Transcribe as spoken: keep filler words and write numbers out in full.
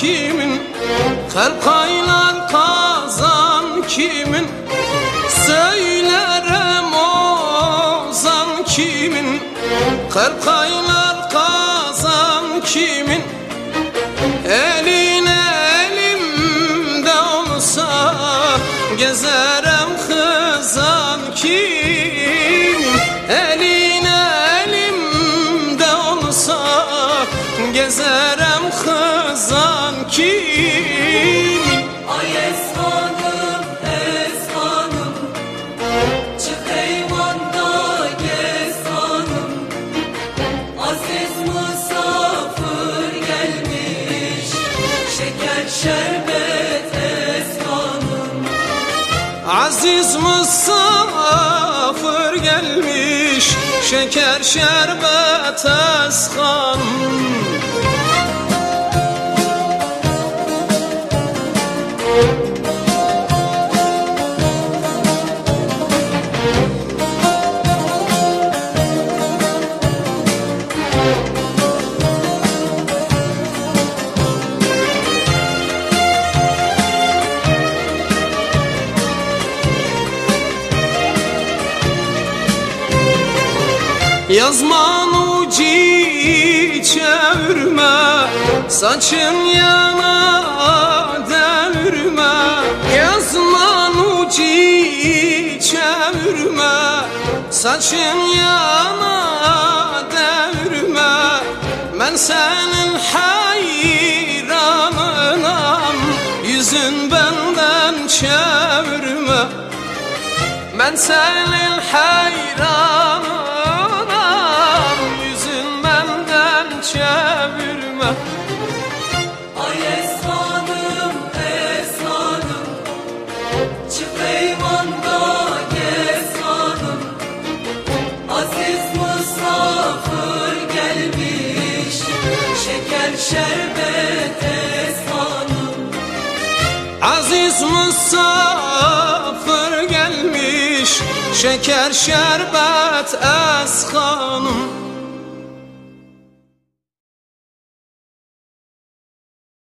kimin? Kalkaylar kazan kimin? Söylerem ozan kimin? Kalkaylar kazan kimin? Eline elimde olsa gezerem kızan kimin? Eline elimde olsa gezerem kızan kimin? Ay esmanım, esmanım, çık eyvanda gez hanım. Aziz misafir gelmiş, şeker şerbet esmanım. Aziz misafir gelmiş, şeker şerbet eskanım. Yazman ucu çevirme, saçın yana devirme. Yazman ucu çevirme, saçın yana devirme. Ben senin hayranınam, yüzün benden çevirme. Ben senin hayranınam, çevirme. Ay esmanım, esmanım, çık eyvanda gez hanım. Aziz misafir gelmiş, şeker şerbet esmanım. Aziz misafir gelmiş, şeker şerbet eskanım.